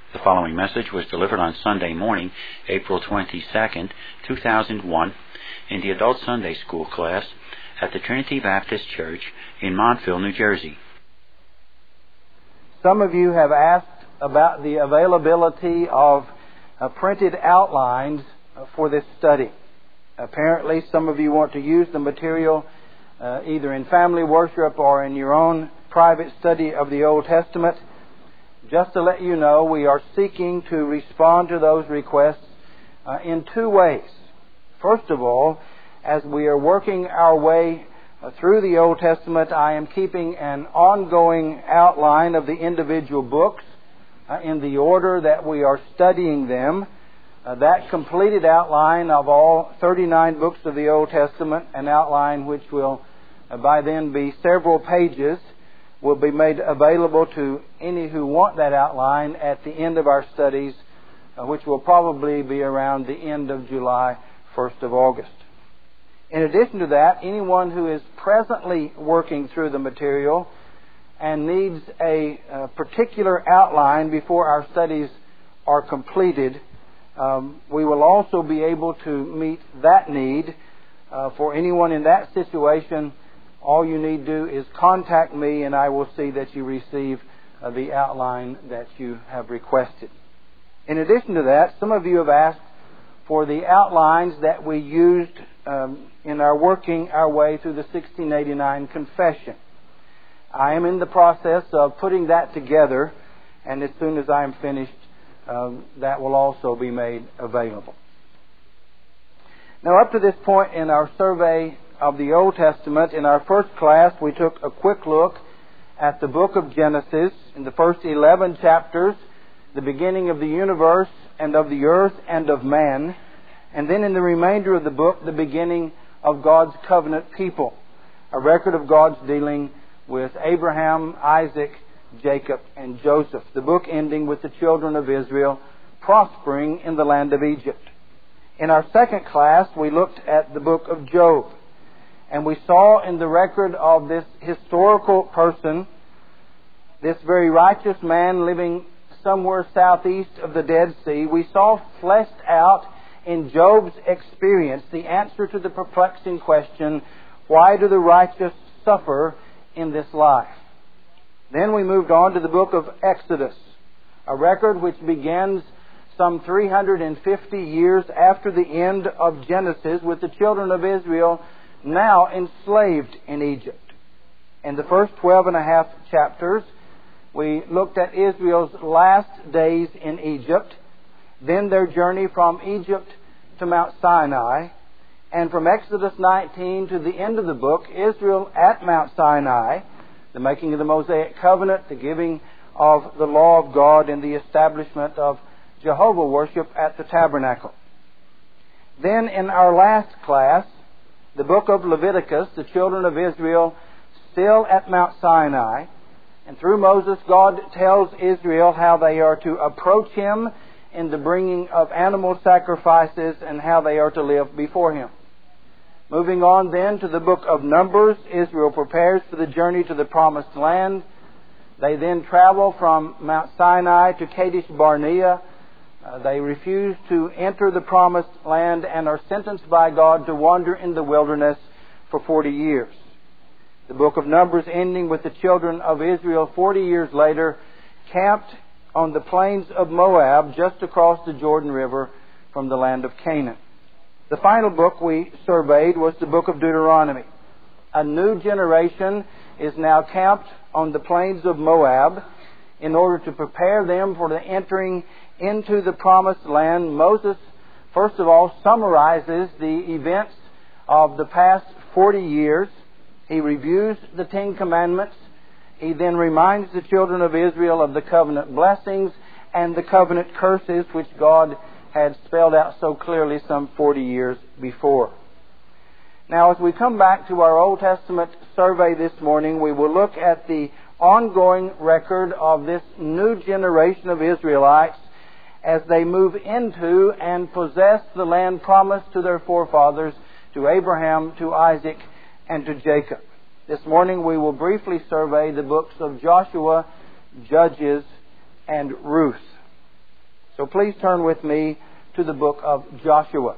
The following message was delivered on Sunday morning, April 22nd, 2001, in the Adult Sunday School class at the Trinity Baptist Church in Montville, New Jersey. Some of you have asked about the availability of printed outlines for this study. Apparently, some of you want to use the material either in family worship or in your own private study of the Old Testament. Just to let you know, we are seeking to respond to those requests in two ways. First of all, as we are working our way through the Old Testament, I am keeping an ongoing outline of the individual books in the order that we are studying them. That completed outline of all 39 books of the Old Testament, an outline which will by then be several pages, will be made available to any who want that outline at the end of our studies, which will probably be around the end of July, 1st of August. In addition to that, anyone who is presently working through the material and needs a particular outline before our studies are completed, we will also be able to meet that need. For anyone in that situation, all you need to do is contact me and I will see that you receive the outline that you have requested. In addition to that, some of you have asked for the outlines that we used in our working our way through the 1689 Confession. I am in the process of putting that together, and as soon as I am finished, that will also be made available. Now, up to this point in our survey of the Old Testament, in our first class, we took a quick look at the book of Genesis, in the first 11 chapters, the beginning of the universe and of the earth and of man, and then in the remainder of the book, the beginning of God's covenant people, a record of God's dealing with Abraham, Isaac, Jacob, and Joseph, the book ending with the children of Israel prospering in the land of Egypt. In our second class, we looked at the book of Job, and we saw in the record of this historical person, this very righteous man living somewhere southeast of the Dead Sea, we saw fleshed out in Job's experience the answer to the perplexing question, why do the righteous suffer in this life? Then we moved on to the book of Exodus, a record which begins some 350 years after the end of Genesis, with the children of Israel now enslaved in Egypt. In the first 12 and a half chapters, we looked at Israel's last days in Egypt, then their journey from Egypt to Mount Sinai, and from Exodus 19 to the end of the book, Israel at Mount Sinai, the making of the Mosaic covenant, the giving of the law of God, and the establishment of Jehovah worship at the tabernacle. Then in our last class, the book of Leviticus, the children of Israel still at Mount Sinai, and through Moses, God tells Israel how they are to approach Him in the bringing of animal sacrifices and how they are to live before Him. Moving on then to the book of Numbers, Israel prepares for the journey to the Promised Land. They then travel from Mount Sinai to Kadesh Barnea. They refuse to enter the Promised Land and are sentenced by God to wander in the wilderness for 40 years. The book of Numbers ending with the children of Israel 40 years later camped on the plains of Moab just across the Jordan River from the land of Canaan. The final book we surveyed was the book of Deuteronomy. A new generation is now camped on the plains of Moab in order to prepare them for the entering into the Promised Land. Moses, first of all, summarizes the events of the past 40 years. He reviews the 10 Commandments. He then reminds the children of Israel of the covenant blessings and the covenant curses which God had spelled out so clearly some 40 years before. Now, as we come back to our Old Testament survey this morning, we will look at the ongoing record of this new generation of Israelites as they move into and possess the land promised to their forefathers, to Abraham, to Isaac, and to Jacob. This morning we will briefly survey the books of Joshua, Judges, and Ruth. So please turn with me to the book of Joshua.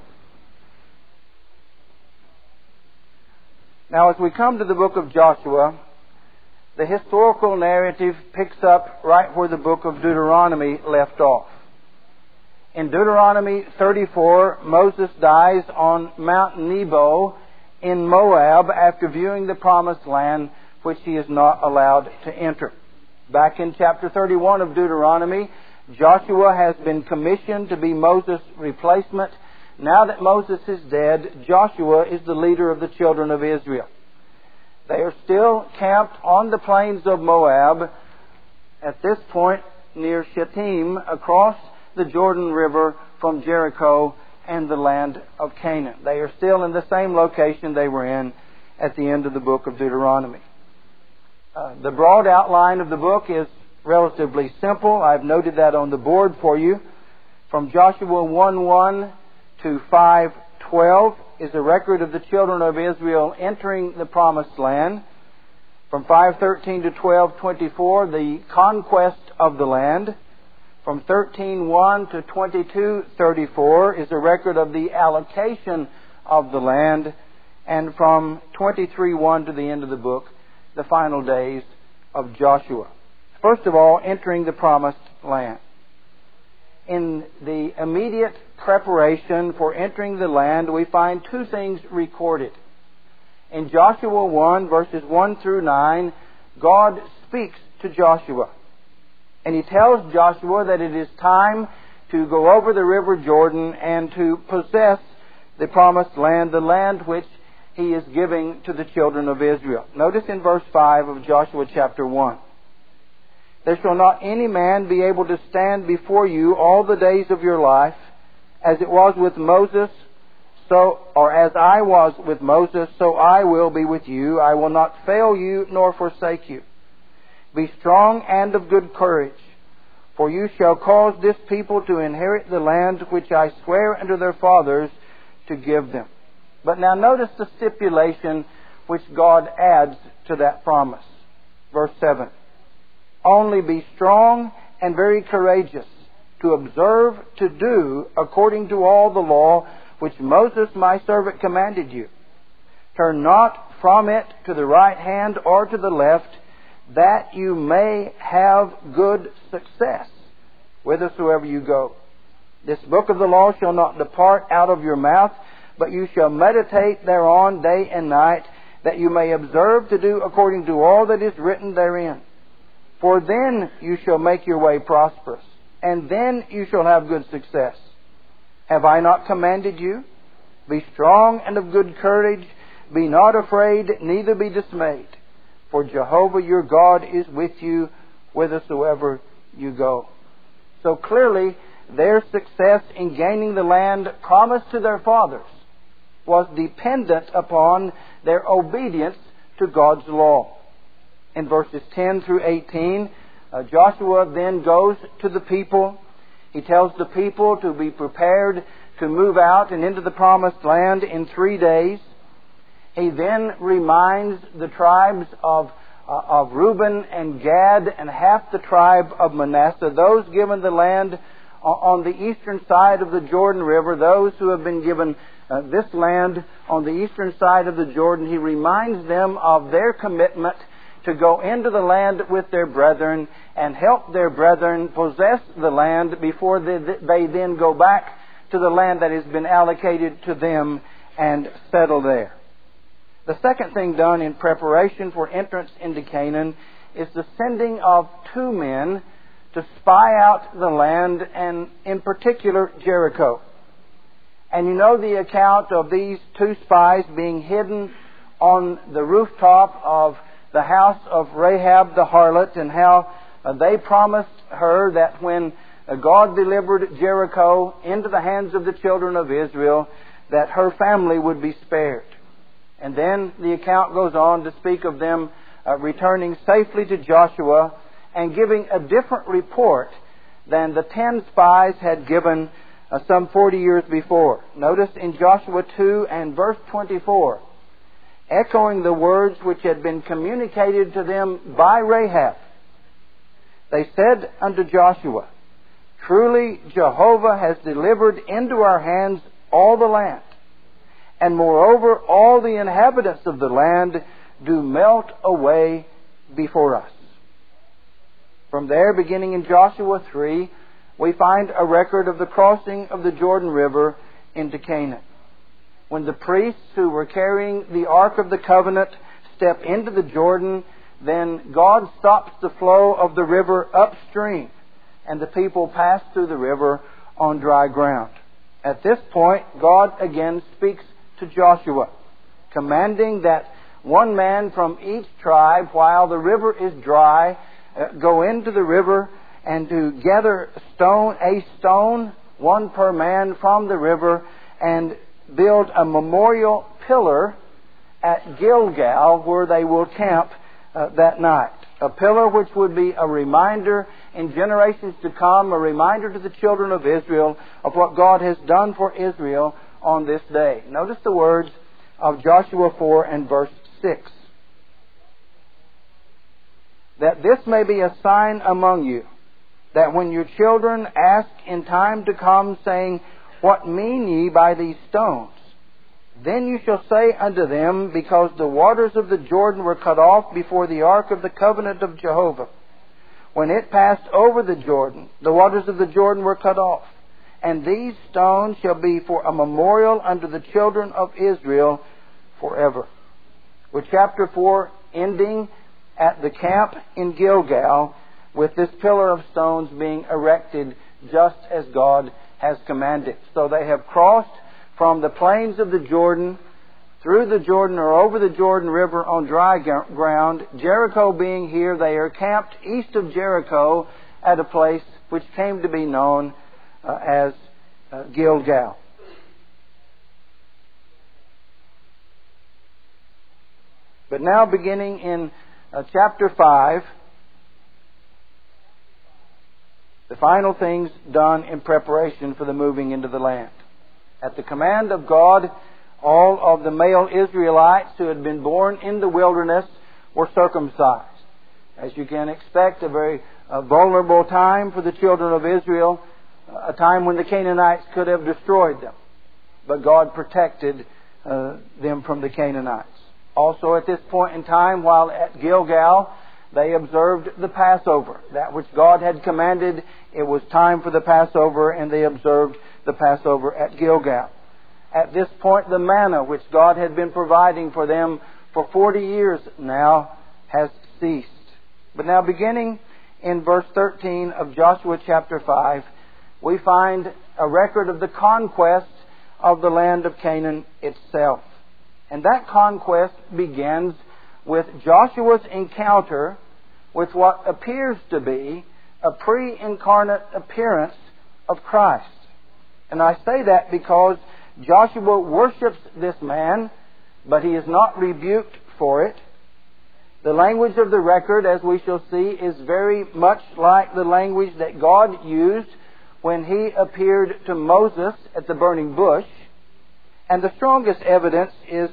Now, as we come to the book of Joshua, the historical narrative picks up right where the book of Deuteronomy left off. In Deuteronomy 34, Moses dies on Mount Nebo in Moab after viewing the promised land which he is not allowed to enter. Back in chapter 31 of Deuteronomy, Joshua has been commissioned to be Moses' replacement. Now that Moses is dead, Joshua is the leader of the children of Israel. They are still camped on the plains of Moab, at this point near Shittim, across the Jordan River from Jericho and the land of Canaan. They are still in the same location they were in at the end of the book of Deuteronomy. The broad outline of the book is relatively simple. I've noted that on the board for you. From Joshua 1:1 to 5:12 is a record of the children of Israel entering the promised land. From 5:13 to 12:24, the conquest of the land. From 13:1 to 22:34 is a record of the allocation of the land. And from 23:1 to the end of the book, the final days of Joshua. First of all, entering the promised land. In the immediate preparation for entering the land, we find two things recorded. In Joshua 1, verses 1 through 9, God speaks to Joshua. And He tells Joshua that it is time to go over the river Jordan and to possess the promised land, the land which He is giving to the children of Israel. Notice in verse 5 of Joshua chapter 1. There shall not any man be able to stand before you all the days of your life, as it was with Moses, or as I was with Moses, so I will be with you. I will not fail you nor forsake you. Be strong and of good courage, for you shall cause this people to inherit the land which I swear unto their fathers to give them. But now notice the stipulation which God adds to that promise. Verse 7. Only be strong and very courageous, to observe to do according to all the law which Moses my servant commanded you. Turn not from it to the right hand or to the left, that you may have good success whithersoever you go. This book of the law shall not depart out of your mouth, but you shall meditate thereon day and night, that you may observe to do according to all that is written therein. For then you shall make your way prosperous, and then you shall have good success. Have I not commanded you? Be strong and of good courage. Be not afraid, neither be dismayed. For Jehovah your God is with you whithersoever you go. So clearly, their success in gaining the land promised to their fathers was dependent upon their obedience to God's law. In verses 10 through 18, Joshua then goes to the people. He tells the people to be prepared to move out and into the promised land in 3 days. He then reminds the tribes of Reuben and Gad and half the tribe of Manasseh, those given the land on the eastern side of the Jordan River, those who have been given this land on the eastern side of the Jordan. He reminds them of their commitment to go into the land with their brethren and help their brethren possess the land before they then go back to the land that has been allocated to them and settle there. The second thing done in preparation for entrance into Canaan is the sending of 2 men to spy out the land, and in particular Jericho. And you know the account of these 2 spies being hidden on the rooftop of the house of Rahab the harlot, and how they promised her that when God delivered Jericho into the hands of the children of Israel, that her family would be spared. And then the account goes on to speak of them returning safely to Joshua and giving a different report than the 10 spies had given some 40 years before. Notice in Joshua 2 and verse 24, echoing the words which had been communicated to them by Rahab, they said unto Joshua, Truly Jehovah has delivered into our hands all the land. And moreover, all the inhabitants of the land do melt away before us. From there, beginning in Joshua 3, we find a record of the crossing of the Jordan River into Canaan. When the priests who were carrying the Ark of the Covenant step into the Jordan, then God stops the flow of the river upstream, and the people pass through the river on dry ground. At this point, God again speaks to Joshua, commanding that one man from each tribe, while the river is dry, go into the river and to gather a stone, one per man, from the river, and build a memorial pillar at Gilgal where they will camp that night. A pillar which would be a reminder in generations to come, a reminder to the children of Israel of what God has done for Israel on this day. Notice the words of Joshua 4 and verse 6. That this may be a sign among you, that when your children ask in time to come, saying, What mean ye by these stones? Then you shall say unto them, Because the waters of the Jordan were cut off before the ark of the covenant of Jehovah. When it passed over the Jordan, the waters of the Jordan were cut off. And these stones shall be for a memorial unto the children of Israel forever. With chapter 4 ending at the camp in Gilgal, with this pillar of stones being erected just as God has commanded. So they have crossed from the plains of the Jordan, through the Jordan or over the Jordan River on dry ground. Jericho being here, they are camped east of Jericho at a place which came to be known as Gilgal. But now beginning in chapter 5, the final things done in preparation for the moving into the land. At the command of God, all of the male Israelites who had been born in the wilderness were circumcised. As you can expect, a very vulnerable time for the children of Israel, a time when the Canaanites could have destroyed them. But God protected them from the Canaanites. Also at this point in time, while at Gilgal, they observed the Passover. That which God had commanded, it was time for the Passover, and they observed the Passover at Gilgal. At this point, the manna which God had been providing for them for 40 years now has ceased. But now beginning in verse 13 of Joshua chapter 5, we find a record of the conquest of the land of Canaan itself. And that conquest begins with Joshua's encounter with what appears to be a pre-incarnate appearance of Christ. And I say that because Joshua worships this man, but he is not rebuked for it. The language of the record, as we shall see, is very much like the language that God used when He appeared to Moses at the burning bush. And the strongest evidence is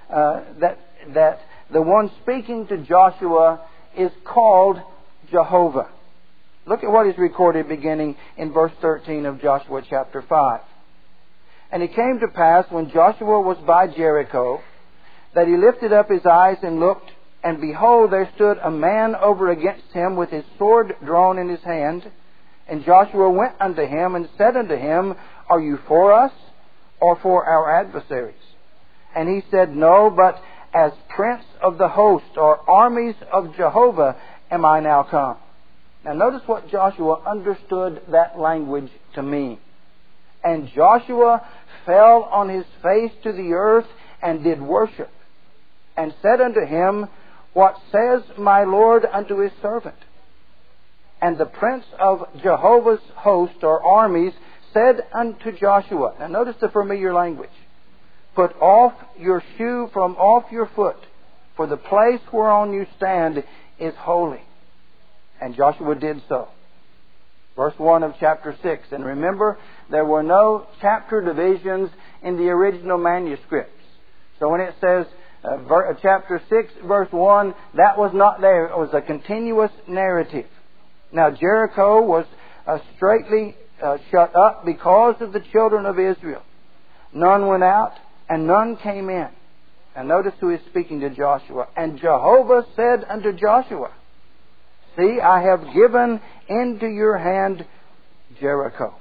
that the one speaking to Joshua is called Jehovah. Look at what is recorded beginning in verse 13 of Joshua chapter 5. And it came to pass, when Joshua was by Jericho, that he lifted up his eyes and looked, and behold, there stood a man over against him with his sword drawn in his hand. And Joshua went unto him and said unto him, Are you for us, or for our adversaries? And he said, No, but as prince of the host, or armies of Jehovah, am I now come. Now notice what Joshua understood that language to mean. And Joshua fell on his face to the earth and did worship, and said unto him, What says my Lord unto his servant? And the prince of Jehovah's host, or armies, said unto Joshua, now notice the familiar language, Put off your shoe from off your foot, for the place whereon you stand is holy. And Joshua did so. Verse 1 of chapter 6. And remember, there were no chapter divisions in the original manuscripts. So when it says chapter 6, verse 1, that was not there. It was a continuous narrative. Now Jericho was straightly shut up because of the children of Israel. None went out, and none came in. And notice who is speaking to Joshua. And Jehovah said unto Joshua, See, I have given into your hand Jericho.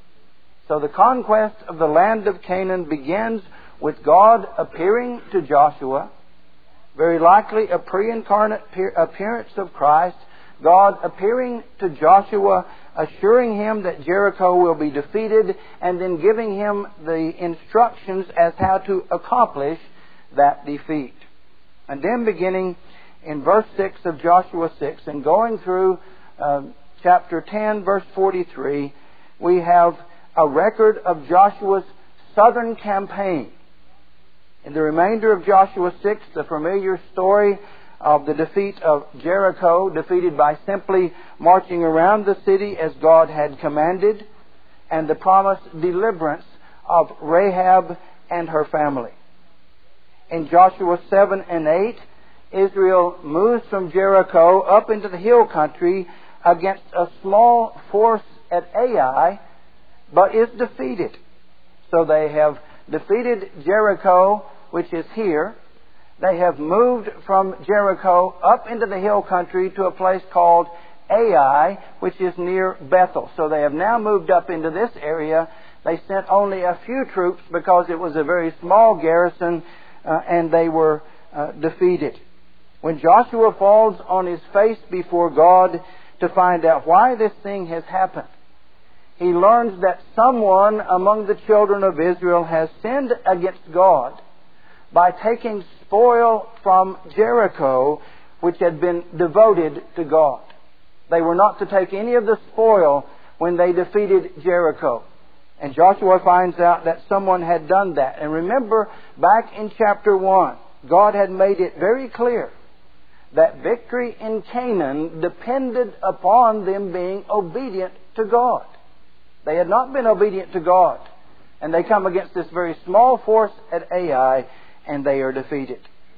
So the conquest of the land of Canaan begins with God appearing to Joshua, very likely a pre-incarnate appearance of Christ, God appearing to Joshua, assuring him that Jericho will be defeated, and then giving him the instructions as how to accomplish that defeat. And then beginning in verse 6 of Joshua 6 and going through chapter 10, verse 43, we have a record of Joshua's southern campaign. In the remainder of Joshua 6, the familiar story of the defeat of Jericho, defeated by simply marching around the city as God had commanded, and the promised deliverance of Rahab and her family. In Joshua 7 and 8, Israel moves from Jericho up into the hill country against a small force at Ai, but is defeated. So they have defeated Jericho, which is here. They have moved from Jericho up into the hill country to a place called Ai, which is near Bethel. So they have now moved up into this area. They sent only a few troops because it was a very small garrison, and they were defeated. When Joshua falls on his face before God to find out why this thing has happened, he learns that someone among the children of Israel has sinned against God by taking spoil from Jericho, which had been devoted to God. They were not to take any of the spoil when they defeated Jericho. And Joshua finds out that someone had done that. And remember, back in chapter 1, God had made it very clear that victory in Canaan depended upon them being obedient to God. They had not been obedient to God. And they come against this very small force at Ai, and they are defeated.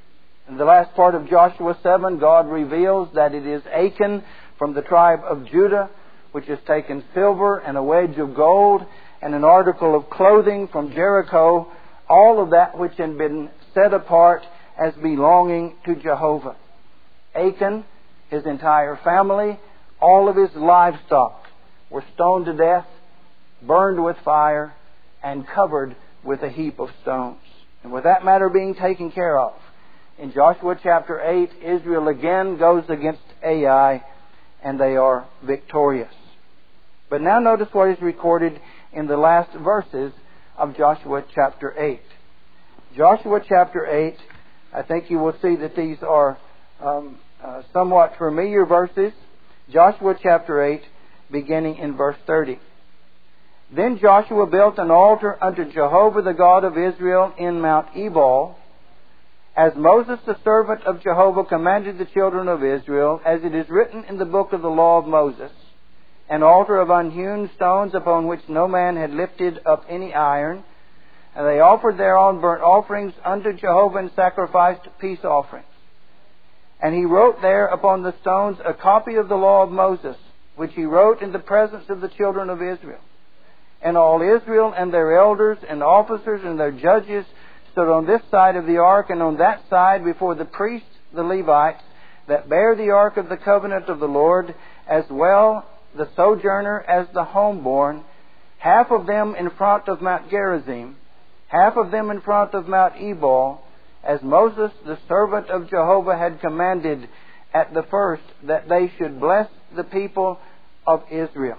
In the last part of Joshua 7, God reveals that it is Achan from the tribe of Judah, which has taken silver and a wedge of gold and an article of clothing from Jericho, all of that which had been set apart as belonging to Jehovah. Achan, his entire family, all of his livestock were stoned to death, burned with fire, and covered with a heap of stones. And with that matter being taken care of, in Joshua chapter 8, Israel again goes against Ai, and they are victorious. But now notice what is recorded in the last verses of Joshua chapter 8. Joshua chapter 8, I think you will see that these are somewhat familiar verses. Joshua chapter 8, beginning in verse 30. Then Joshua built an altar unto Jehovah the God of Israel in Mount Ebal, as Moses the servant of Jehovah commanded the children of Israel, as it is written in the book of the law of Moses, an altar of unhewn stones upon which no man had lifted up any iron. And they offered thereon burnt offerings unto Jehovah and sacrificed peace offerings. And he wrote there upon the stones a copy of the law of Moses, which he wrote in the presence of the children of Israel. And all Israel and their elders and officers and their judges stood on this side of the ark and on that side before the priests, the Levites, that bear the ark of the covenant of the Lord, as well the sojourner as the homeborn, half of them in front of Mount Gerizim, half of them in front of Mount Ebal, as Moses the servant of Jehovah had commanded at the first, that they should bless the people of Israel.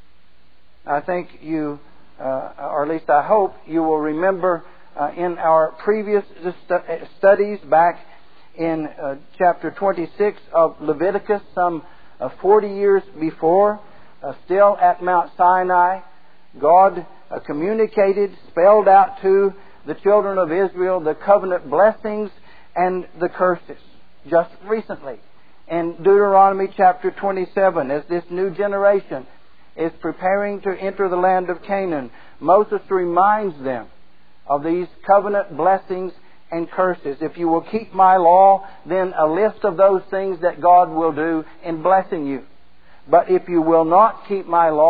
I think you, or at least I hope, you will remember in our previous studies back in chapter 26 of Leviticus, some 40 years before, still at Mount Sinai, God communicated, spelled out to the children of Israel the covenant blessings and the curses. Just recently, in Deuteronomy chapter 27, as this new generation is preparing to enter the land of Canaan, Moses reminds them of these covenant blessings and curses. If you will keep my law, then a list of those things that God will do in blessing you. But if you will not keep my law,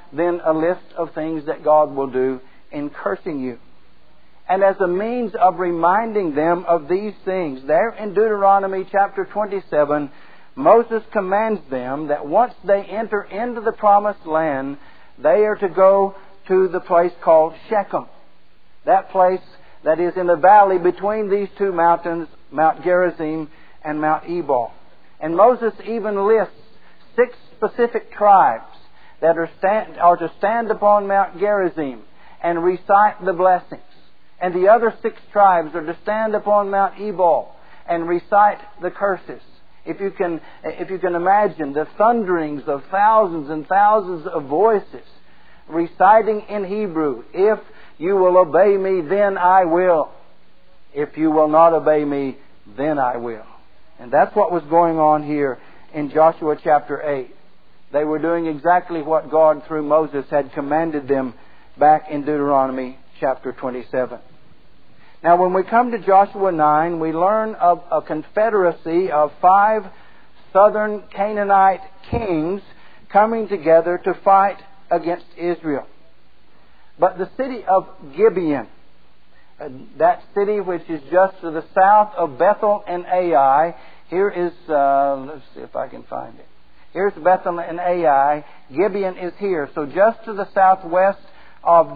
then a list of things that God will do in cursing you. And as a means of reminding them of these things, there in Deuteronomy chapter 27, Moses commands them that once they enter into the promised land, they are to go to the place called Shechem. That place that is in the valley between these two mountains, Mount Gerizim and Mount Ebal. And Moses even lists 6 specific tribes that are to stand upon Mount Gerizim and recite the blessings. And the other 6 tribes are to stand upon Mount Ebal and recite the curses. If you can imagine the thunderings of thousands and thousands of voices reciting in Hebrew, if you will obey me, then I will. If you will not obey me, then I will. And that's what was going on here in Joshua chapter 8. They were doing exactly what God through Moses had commanded them back in Deuteronomy chapter 27. Now when we come to Joshua 9, we learn of a confederacy of 5 southern Canaanite kings coming together to fight against Israel. But the city of Gibeon, that city which is just to the south of Bethel and Ai, here is, let's see if I can find it. Here's Bethel and Ai. Gibeon is here. So just to the southwest of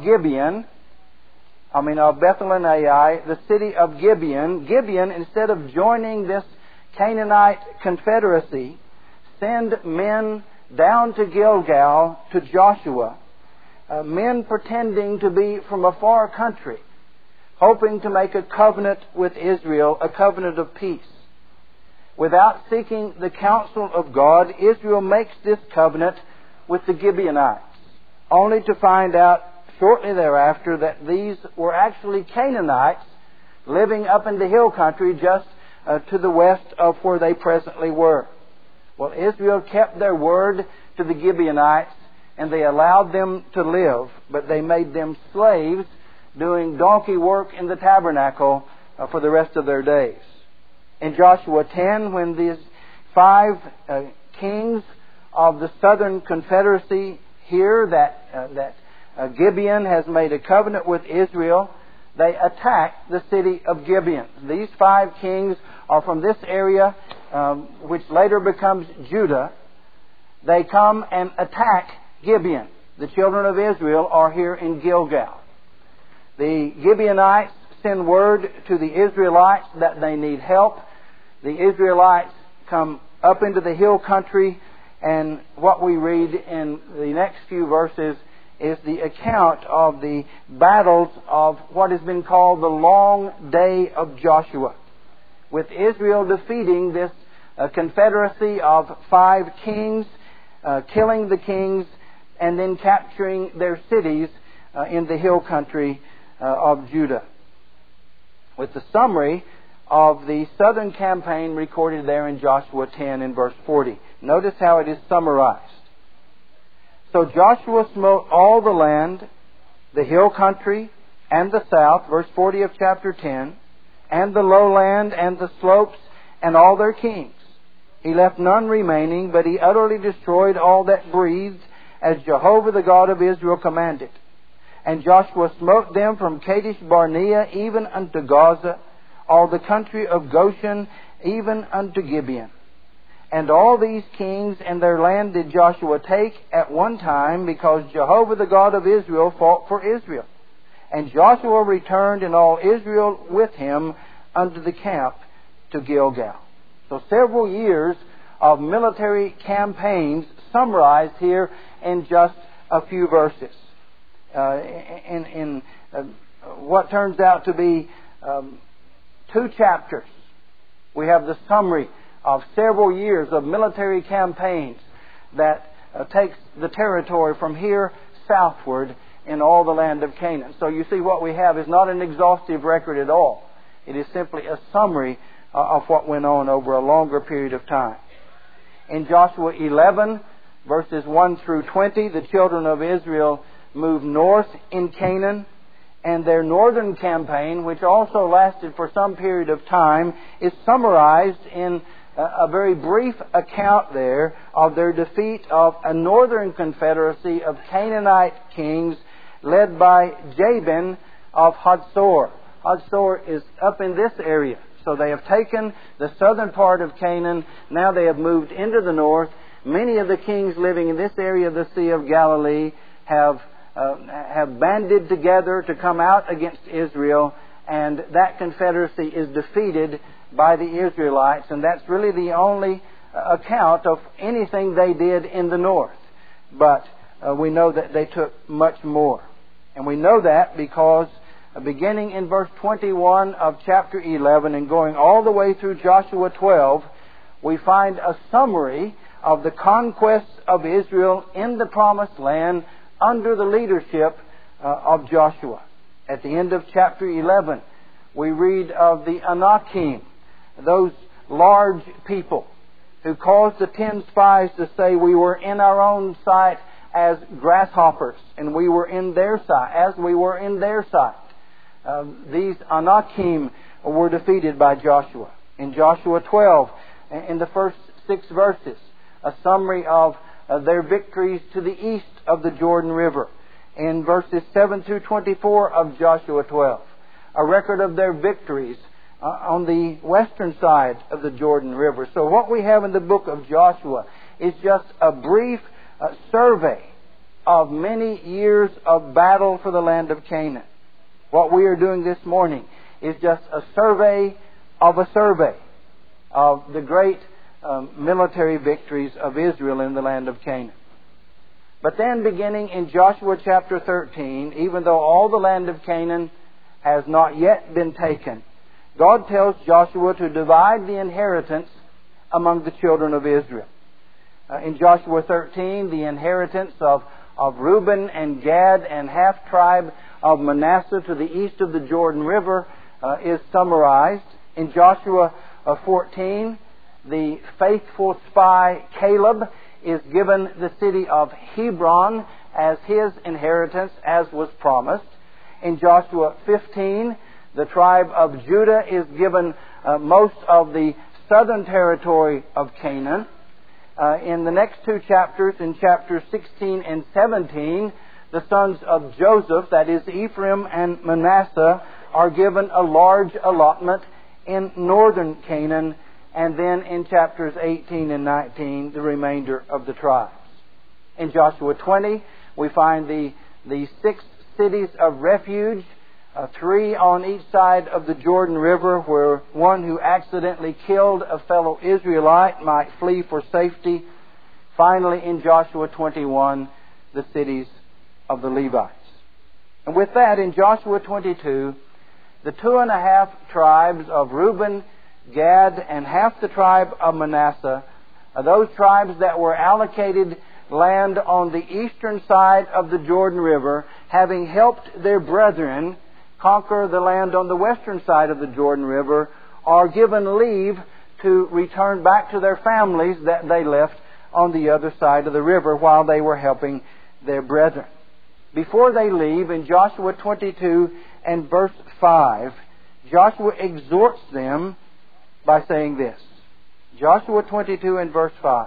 Bethel and Ai, the city of Gibeon. Gibeon, instead of joining this Canaanite confederacy, send men down to Gilgal to Joshua, men pretending to be from a far country, hoping to make a covenant with Israel, a covenant of peace. Without seeking the counsel of God, Israel makes this covenant with the Gibeonites, only to find out shortly thereafter that these were actually Canaanites living up in the hill country just to the west of where they presently were. Well, Israel kept their word to the Gibeonites, and they allowed them to live, but they made them slaves doing donkey work in the tabernacle for the rest of their days. In Joshua 10, when these 5 kings of the southern confederacy hear that Gibeon has made a covenant with Israel, they attack the city of Gibeon. These 5 kings are from this area, which later becomes Judah. They come and attack Gibeon. The children of Israel are here in Gilgal. The Gibeonites send word to the Israelites that they need help. The Israelites come up into the hill country, and what we read in the next few verses is the account of the battles of what has been called the Long Day of Joshua, with Israel defeating this confederacy of 5 kings, killing the kings, and then capturing their cities in the hill country of Judah. With the summary of the southern campaign recorded there in Joshua 10 and verse 40. Notice how it is summarized. So Joshua smote all the land, the hill country and the south, verse 40 of chapter 10, and the lowland and the slopes and all their kings. He left none remaining, but he utterly destroyed all that breathed, as Jehovah the God of Israel commanded. And Joshua smote them from Kadesh Barnea even unto Gaza, all the country of Goshen, even unto Gibeon. And all these kings and their land did Joshua take at one time, because Jehovah the God of Israel fought for Israel. And Joshua returned and all Israel with him unto the camp to Gilgal. So several years of military campaigns summarized here in just a few verses. In what turns out to be 2 chapters, we have the summary of several years of military campaigns that takes the territory from here southward in all the land of Canaan. So you see, what we have is not an exhaustive record at all. It is simply a summary of what went on over a longer period of time. In Joshua 11, verses 1 through 20, the children of Israel moved north in Canaan, and their northern campaign, which also lasted for some period of time, is summarized in a very brief account there of their defeat of a northern confederacy of Canaanite kings led by Jabin of Hatzor. Hatzor is up in this area. So they have taken the southern part of Canaan. Now they have moved into the north. Many of the kings living in this area of the Sea of Galilee have banded together to come out against Israel, and that confederacy is defeated by the Israelites, and that's really the only account of anything they did in the north. But we know that they took much more. And we know that because beginning in verse 21 of chapter 11 and going all the way through Joshua 12, we find a summary of the conquests of Israel in the Promised Land under the leadership of Joshua. At the end of chapter 11, we read of the Anakim, those large people who caused the 10 spies to say we were in our own sight as grasshoppers, and we were in their sight, as we were in their sight. These Anakim were defeated by Joshua. In Joshua 12, in the first 6 verses, a summary of their victories to the east of the Jordan River. In verses 7 through 24 of Joshua 12, a record of their victories on the western side of the Jordan River. So what we have in the book of Joshua is just a brief survey of many years of battle for the land of Canaan. What we are doing this morning is just a survey of the great military victories of Israel in the land of Canaan. But then beginning in Joshua chapter 13, even though all the land of Canaan has not yet been taken, God tells Joshua to divide the inheritance among the children of Israel. In Joshua 13, the inheritance of Reuben and Gad and half-tribe of Manasseh to the east of the Jordan River is summarized. In Joshua 14, the faithful spy Caleb is given the city of Hebron as his inheritance, as was promised. In Joshua 15, the tribe of Judah is given most of the southern territory of Canaan. In the next 2 chapters, in chapters 16 and 17, the sons of Joseph, that is Ephraim and Manasseh, are given a large allotment in northern Canaan. And then in chapters 18 and 19, the remainder of the tribes. In Joshua 20, we find the 6 cities of refuge, 3 on each side of the Jordan River, where one who accidentally killed a fellow Israelite might flee for safety. Finally, in Joshua 21, the cities of the Levites. And with that, in Joshua 22, the 2.5 tribes of Reuben, Gad, and half the tribe of Manasseh, those tribes that were allocated land on the eastern side of the Jordan River, having helped their brethren conquer the land on the western side of the Jordan River, are given leave to return back to their families that they left on the other side of the river while they were helping their brethren. Before they leave, in Joshua 22 and verse 5, Joshua exhorts them by saying this. Joshua 22 and verse 5.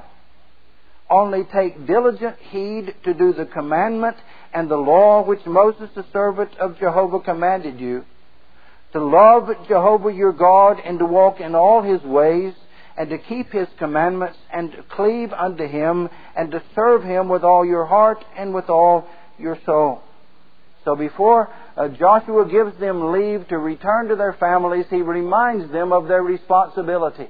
Only take diligent heed to do the commandment and the law which Moses the servant of Jehovah commanded you, to love Jehovah your God and to walk in all His ways, and to keep His commandments, and to cleave unto Him, and to serve Him with all your heart and with all your soul. So before Joshua gives them leave to return to their families, he reminds them of their responsibility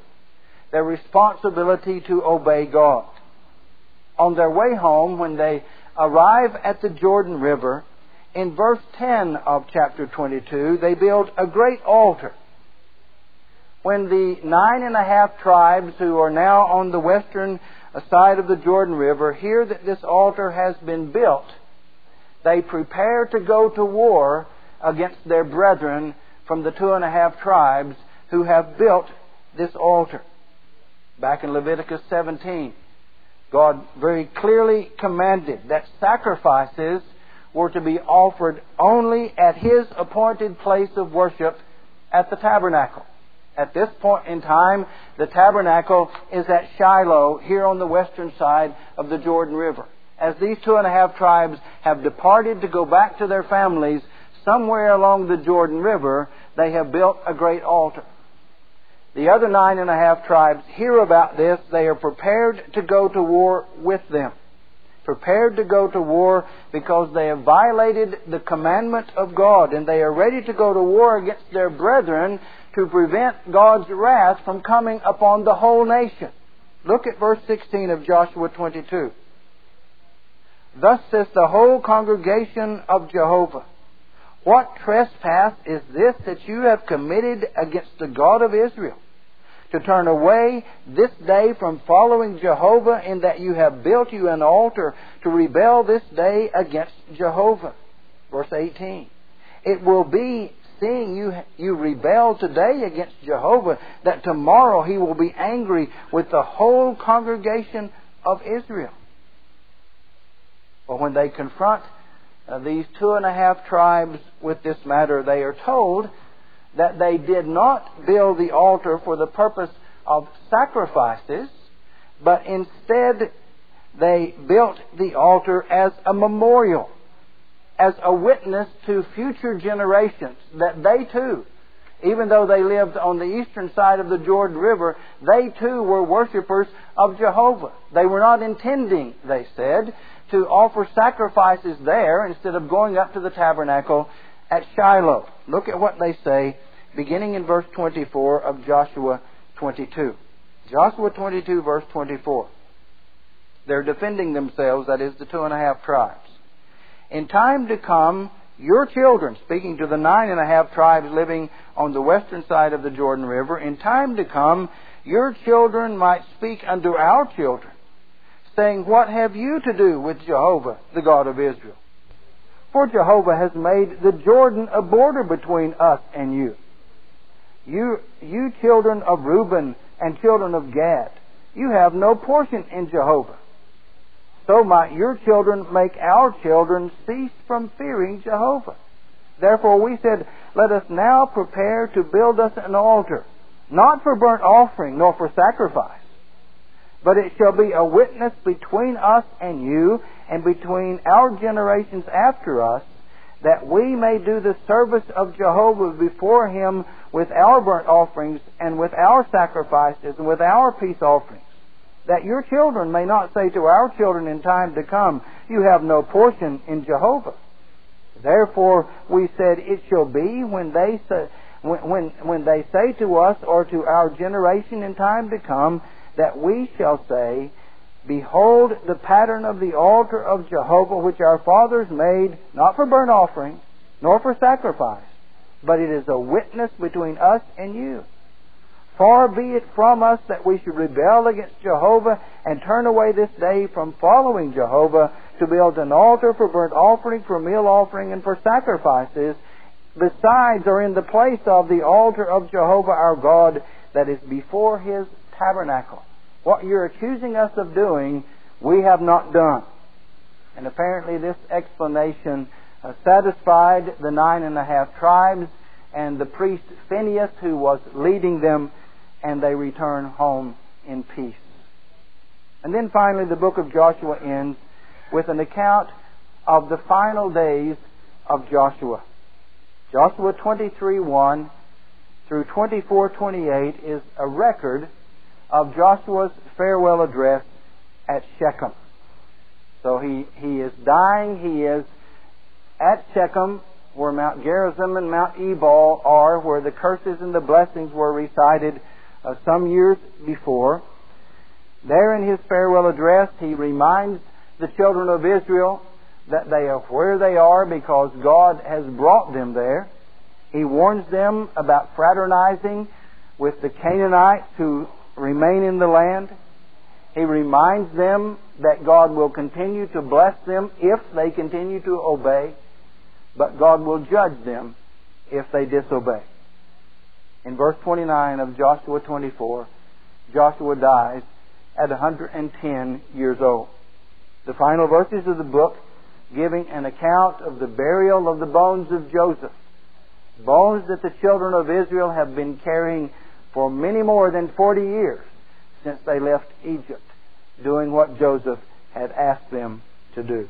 to obey God. On their way home, when they arrive at the Jordan River, in verse 10 of chapter 22, they build a great altar. When the 9.5 tribes who are now on the western side of the Jordan River hear that this altar has been built, they prepare to go to war against their brethren from the 2.5 tribes who have built this altar. Back in Leviticus 17, God very clearly commanded that sacrifices were to be offered only at His appointed place of worship at the tabernacle. At this point in time, the tabernacle is at Shiloh, here on the western side of the Jordan River. As these 2.5 tribes have departed to go back to their families, somewhere along the Jordan River, they have built a great altar. The other 9.5 tribes hear about this. They are prepared to go to war with them. Prepared to go to war because they have violated the commandment of God, and they are ready to go to war against their brethren to prevent God's wrath from coming upon the whole nation. Look at verse 16 of Joshua 22. Thus says the whole congregation of Jehovah, what trespass is this that you have committed against the God of Israel, to turn away this day from following Jehovah, in that you have built you an altar to rebel this day against Jehovah? Verse 18. It will be, seeing you rebel today against Jehovah, that tomorrow He will be angry with the whole congregation of Israel. But when they confront these 2.5 tribes with this matter, they are told that they did not build the altar for the purpose of sacrifices, but instead they built the altar as a memorial, as a witness to future generations that they too, even though they lived on the eastern side of the Jordan River, they too were worshippers of Jehovah. They were not intending, they said, to offer sacrifices there instead of going up to the tabernacle at Shiloh. Look at what they say, beginning in verse 24 of Joshua 22. Joshua 22, verse 24. They're defending themselves, that is, the 2.5 tribes. In time to come, your children, speaking to the 9.5 tribes living on the western side of the Jordan River, in time to come, your children might speak unto our children, saying, what have you to do with Jehovah, the God of Israel? For Jehovah has made the Jordan a border between us and you. You children of Reuben and children of Gad, you have no portion in Jehovah. So might your children make our children cease from fearing Jehovah. Therefore we said, let us now prepare to build us an altar, not for burnt offering nor for sacrifice, but it shall be a witness between us and you, and between our generations after us, that we may do the service of Jehovah before Him with our burnt offerings and with our sacrifices and with our peace offerings, that your children may not say to our children in time to come, you have no portion in Jehovah. Therefore we said, it shall be when they say to us or to our generation in time to come, that we shall say, behold the pattern of the altar of Jehovah, which our fathers made, not for burnt offering, nor for sacrifice, but it is a witness between us and you. Far be it from us that we should rebel against Jehovah, and turn away this day from following Jehovah, to build an altar for burnt offering, for meal offering, and for sacrifices, besides or in the place of the altar of Jehovah our God, that is before His tabernacle. What you're accusing us of doing, we have not done. And apparently this explanation satisfied the 9.5 tribes and the priest Phinehas, who was leading them, and they return home in peace. And then finally the book of Joshua ends with an account of the final days of Joshua. Joshua 23:1 through 24:28 is a record of Joshua's farewell address at Shechem. So he is dying. He is at Shechem, where Mount Gerizim and Mount Ebal are, where the curses and the blessings were recited some years before. There in his farewell address, he reminds the children of Israel that they are where they are because God has brought them there. He warns them about fraternizing with the Canaanites who remain in the land. He reminds them that God will continue to bless them if they continue to obey, but God will judge them if they disobey. In verse 29 of Joshua 24, Joshua dies at 110 years old. The final verses of the book giving an account of the burial of the bones of Joseph, bones that the children of Israel have been carrying for many more than 40 years since they left Egypt, doing what Joseph had asked them to do.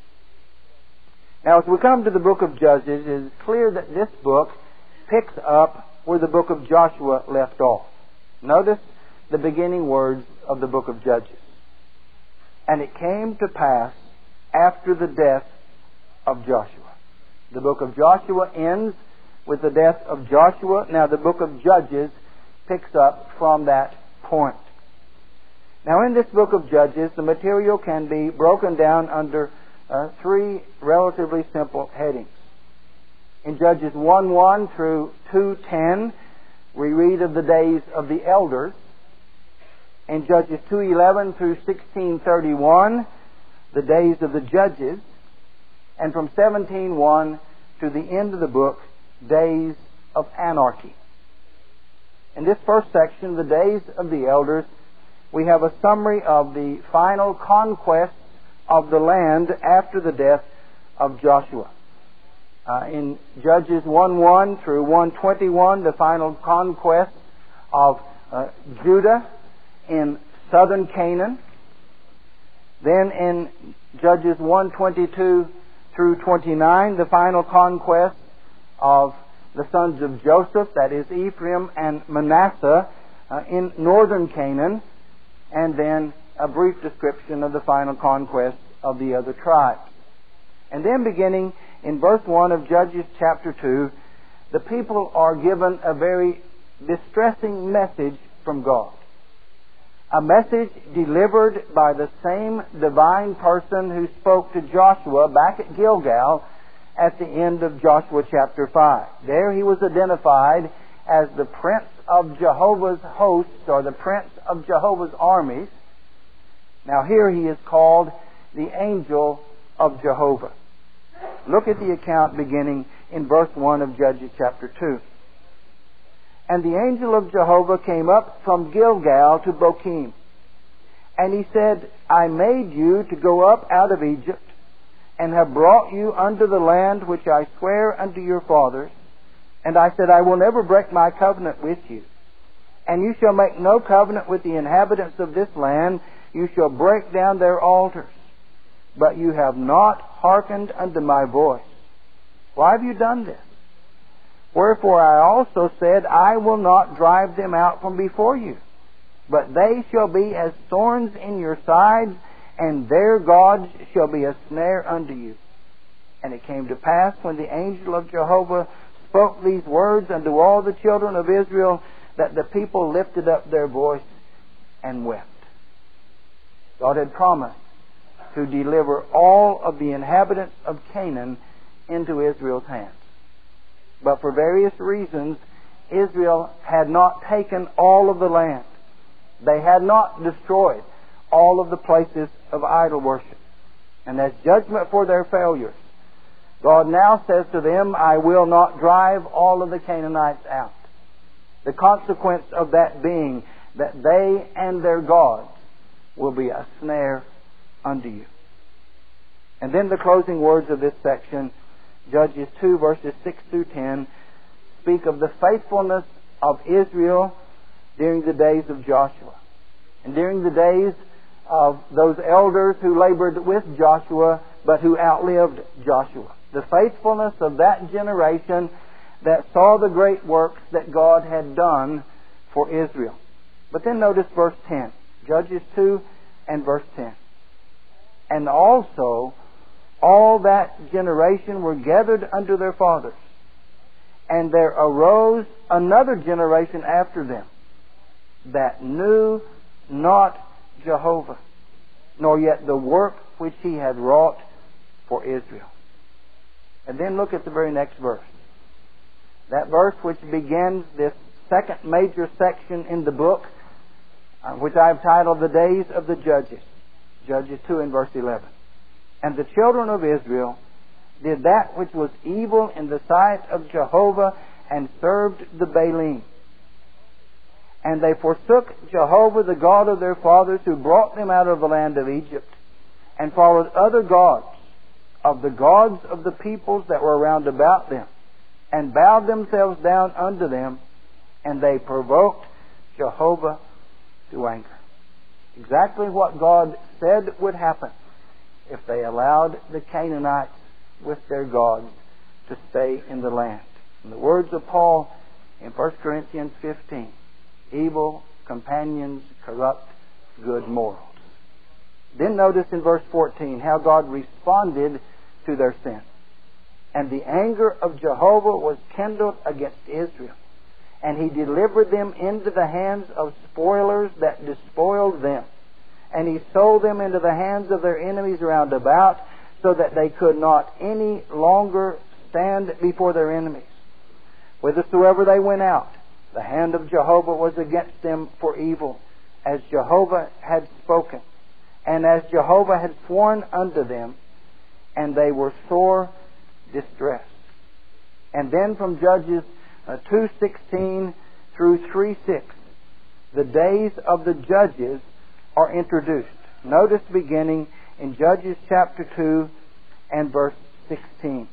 Now, as we come to the book of Judges, it is clear that this book picks up where the book of Joshua left off. Notice the beginning words of the book of Judges. And it came to pass after the death of Joshua. The book of Joshua ends with the death of Joshua. Now, the book of Judges picks up from that point. Now, in this book of Judges, the material can be broken down under three relatively simple headings. In Judges 1:1 through 2:10, we read of the days of the elders. In Judges 2:11 through 16:31, the days of the judges. And from 17:1 to the end of the book, days of anarchy. In this first section, the days of the elders, we have a summary of the final conquest of the land after the death of Joshua. In Judges 1:1 through 1:21, the final conquest of Judah in southern Canaan. Then in Judges 1:22 through 29, the final conquest of the sons of Joseph, that is Ephraim and Manasseh, in northern Canaan. And then a brief description of the final conquest of the other tribes. And then beginning in verse 1 of Judges chapter 2, the people are given a very distressing message from God. A message delivered by the same divine person who spoke to Joshua back at Gilgal at the end of Joshua chapter 5. There he was identified as the Prince of Jehovah's hosts, or the Prince of Jehovah's armies. Now here he is called the Angel of Jehovah. Look at the account beginning in verse 1 of Judges chapter 2. And the angel of Jehovah came up from Gilgal to Bochim. And he said, I made you to go up out of Egypt, and have brought you unto the land which I swear unto your fathers. And I said, I will never break my covenant with you. And you shall make no covenant with the inhabitants of this land. You shall break down their altars. But you have not hearkened unto my voice. Why have you done this? Wherefore I also said, I will not drive them out from before you, but they shall be as thorns in your sides, and their gods shall be a snare unto you. And it came to pass, when the angel of Jehovah spoke these words unto all the children of Israel, that the people lifted up their voice and wept. God had promised to deliver all of the inhabitants of Canaan into Israel's hands. But for various reasons, Israel had not taken all of the land. They had not destroyed all of the places of idol worship. And as judgment for their failures, God now says to them, I will not drive all of the Canaanites out. The consequence of that being that they and their gods will be a snare unto you. And then the closing words of this section, Judges 2 verses 6 through 10, speak of the faithfulness of Israel during the days of Joshua. And during the days of those elders who labored with Joshua, but who outlived Joshua. The faithfulness of that generation that saw the great works that God had done for Israel. But then notice verse 10. Judges 2 and verse 10. And also all that generation were gathered unto their fathers. And there arose another generation after them that knew not Jehovah, nor yet the work which he had wrought for Israel. And then look at the very next verse. That verse which begins this second major section in the book, which I have titled The Days of the Judges. Judges 2 and verse 11. And the children of Israel did that which was evil in the sight of Jehovah, and served the Baalim. And they forsook Jehovah, the God of their fathers, who brought them out of the land of Egypt, and followed other gods of the gods of the peoples that were round about them, and bowed themselves down unto them, and they provoked Jehovah to anger. Exactly what God said would happen if they allowed the Canaanites with their gods to stay in the land. In the words of Paul in 1 Corinthians 15, evil companions corrupt good morals. Then notice in verse 14 how God responded to their sin. And the anger of Jehovah was kindled against Israel, and he delivered them into the hands of spoilers that despoiled them. And he sold them into the hands of their enemies round about, so that they could not any longer stand before their enemies. Whithersoever they went out, the hand of Jehovah was against them for evil, as Jehovah had spoken, and as Jehovah had sworn unto them, and they were sore distressed. And then from Judges 2:16 through 3:6, the days of the judges are introduced. Notice beginning in Judges chapter 2 and verse 16.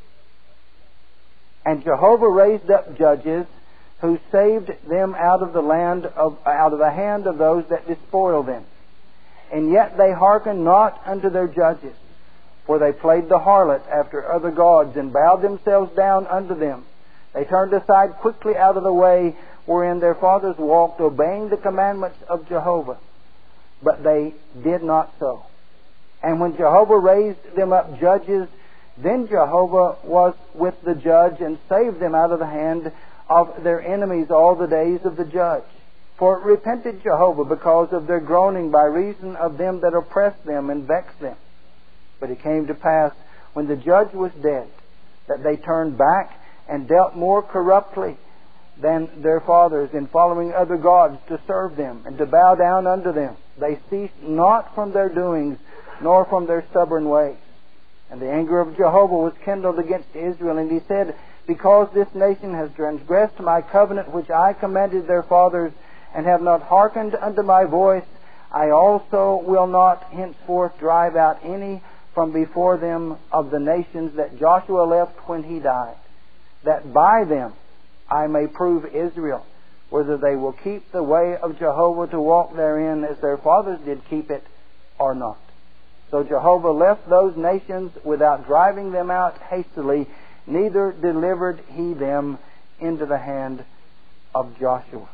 And Jehovah raised up judges who saved them out of the hand of those that despoiled them. And yet they hearkened not unto their judges, for they played the harlot after other gods, and bowed themselves down unto them. They turned aside quickly out of the way wherein their fathers walked, obeying the commandments of Jehovah. But they did not so. And when Jehovah raised them up judges, then Jehovah was with the judge, and saved them out of the hand of their enemies all the days of the judge. For it repented Jehovah because of their groaning by reason of them that oppressed them and vexed them. But it came to pass, when the judge was dead, that they turned back and dealt more corruptly than their fathers, in following other gods to serve them and to bow down unto them. They ceased not from their doings, nor from their stubborn ways. And the anger of Jehovah was kindled against Israel, and he said, because this nation has transgressed my covenant which I commanded their fathers, and have not hearkened unto my voice, I also will not henceforth drive out any from before them of the nations that Joshua left when he died, that by them I may prove Israel, whether they will keep the way of Jehovah to walk therein as their fathers did keep it, or not. So Jehovah left those nations without driving them out hastily, neither delivered he them into the hand of Joshua.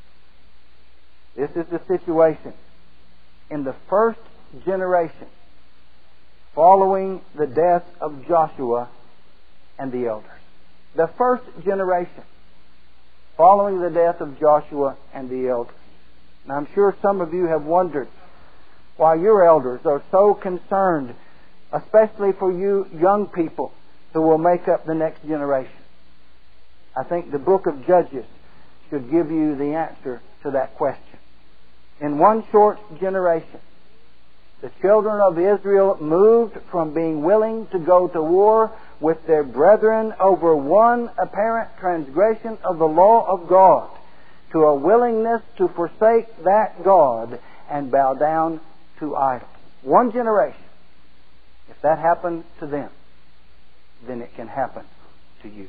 This is the situation in the first generation following the death of Joshua and the elders. The first generation following the death of Joshua and the elders. Now, I'm sure some of you have wondered why your elders are so concerned, especially for you young people who will make up the next generation. I think the book of Judges should give you the answer to that question. In one short generation, the children of Israel moved from being willing to go to war with their brethren over one apparent transgression of the law of God to a willingness to forsake that God and bow down to idols. One generation. If that happened to them, then it can happen to you.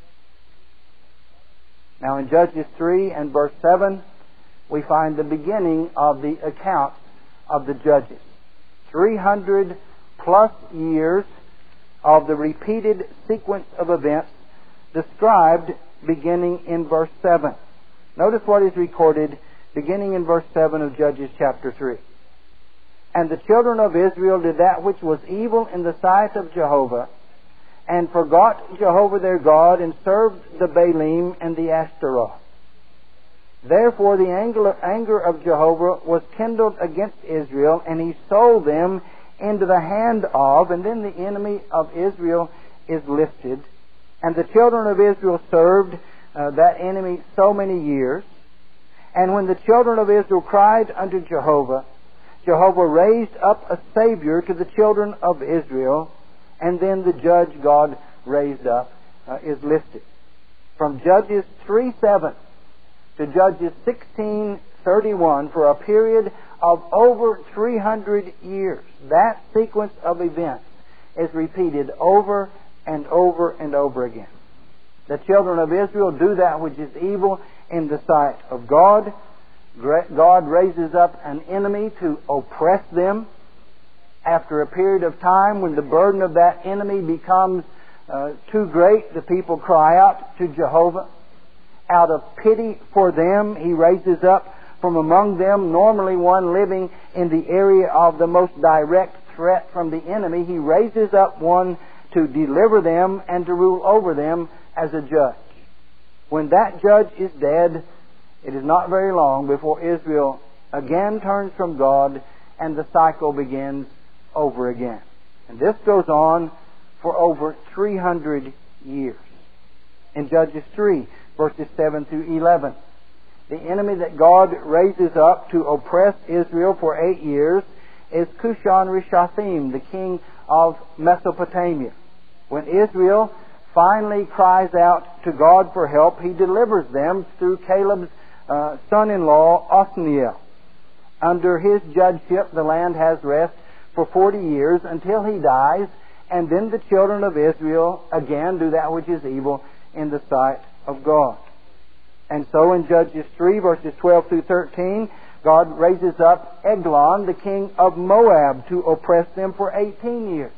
Now in Judges 3 and verse 7, we find the beginning of the account of the judges. 300 plus years of the repeated sequence of events described beginning in verse 7. Notice what is recorded beginning in verse 7 of Judges chapter 3. And the children of Israel did that which was evil in the sight of Jehovah, and forgot Jehovah their God, and served the Baalim and the Ashtaroth. Therefore the anger of Jehovah was kindled against Israel, and he sold them into the hand of, and then the enemy of Israel is listed. And the children of Israel served that enemy so many years. And when the children of Israel cried unto Jehovah, Jehovah raised up a Savior to the children of Israel, and then the judge God raised up is listed. From Judges 3:7 to Judges 16:31, for a period of over 300 years, that sequence of events is repeated over and over and over again. The children of Israel do that which is evil in the sight of God. God raises up an enemy to oppress them. After a period of time, when the burden of that enemy becomes too great, the people cry out to Jehovah. Out of pity for them, He raises up from among them, normally one living in the area of the most direct threat from the enemy. He raises up one to deliver them and to rule over them as a judge. When that judge is dead, it is not very long before Israel again turns from God and the cycle begins over again. And this goes on for over 300 years. In Judges 3, verses 7 through 11, the enemy that God raises up to oppress Israel for 8 years is Cushan-Rishathaim, the king of Mesopotamia. When Israel finally cries out to God for help, He delivers them through Caleb's son-in-law, Othniel. Under his judgeship, the land has rest for 40 years until he dies, and then the children of Israel again do that which is evil in the sight of God. And so in Judges 3, verses 12 through 13, God raises up Eglon, the king of Moab, to oppress them for 18 years.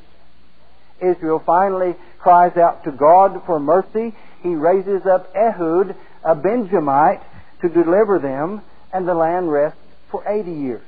Israel finally cries out to God for mercy. He raises up Ehud, a Benjamite, to deliver them, and the land rests for 80 years.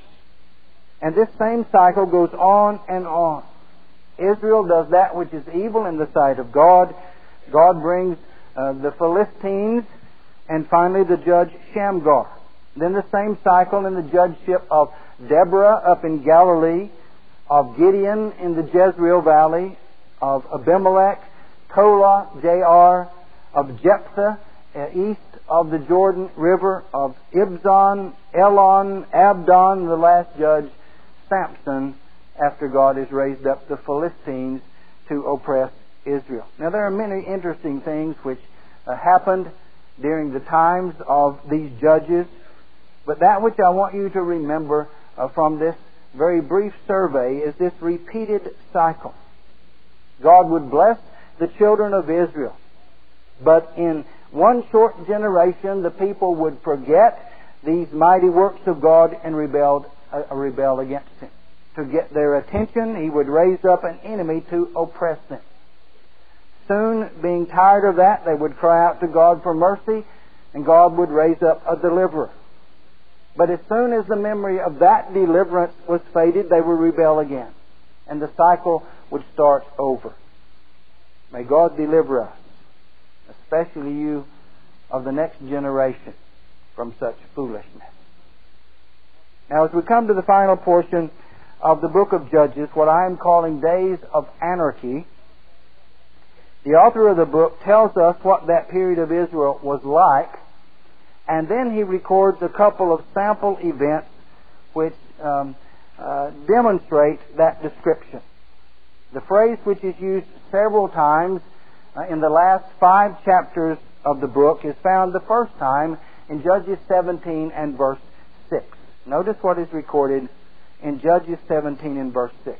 And this same cycle goes on and on. Israel does that which is evil in the sight of God. God brings the Philistines, and finally the judge Shamgar. Then the same cycle in the judgeship of Deborah up in Galilee, of Gideon in the Jezreel Valley, of Abimelech, Tola, Jair, of Jephthah east of the Jordan River, of Ibzan, Elon, Abdon, the last judge, Samson, after God has raised up the Philistines to oppress Israel. Now there are many interesting things which happened during the times of these judges, but that which I want you to remember from this very brief survey is this repeated cycle. God would bless the children of Israel, but in one short generation the people would forget these mighty works of God and rebel against Him. To get their attention, He would raise up an enemy to oppress them. Soon, being tired of that, they would cry out to God for mercy, and God would raise up a deliverer. But as soon as the memory of that deliverance was faded, they would rebel again, and the cycle would start over. May God deliver us, especially you of the next generation, from such foolishness. Now, as we come to the final portion of the book of Judges, what I am calling Days of Anarchy, the author of the book tells us what that period of Israel was like, and then he records a couple of sample events which demonstrate that description. The phrase which is used several times in the last 5 chapters of the book is found the first time in Judges 17 and verse 6. Notice what is recorded in Judges 17 and verse 6.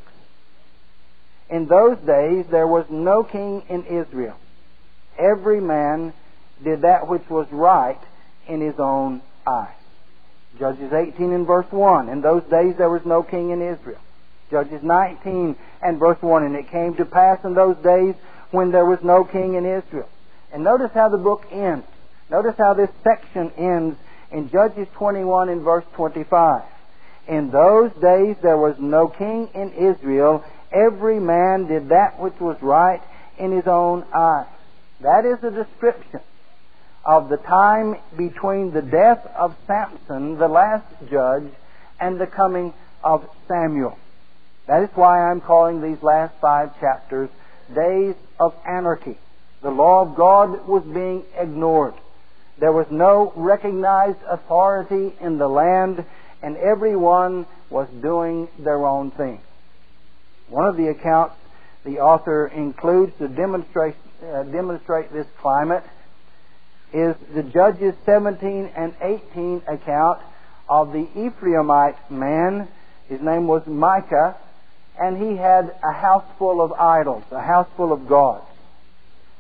In those days there was no king in Israel. Every man did that which was right in his own eyes. Judges 18 and verse 1. In those days there was no king in Israel. Judges 19 and verse 1. And it came to pass in those days when there was no king in Israel. And notice how the book ends. Notice how this section ends in Judges 21 and verse 25. In those days there was no king in Israel. Every man did that which was right in his own eyes. That is a description of the time between the death of Samson, the last judge, and the coming of Samuel. That is why I'm calling these last 5 chapters Days of Anarchy. The law of God was being ignored. There was no recognized authority in the land, and everyone was doing their own thing. One of the accounts the author includes to demonstrate this climate is the Judges 17 and 18 account of the Ephraimite man. His name was Micah, and he had a house full of idols, a house full of gods.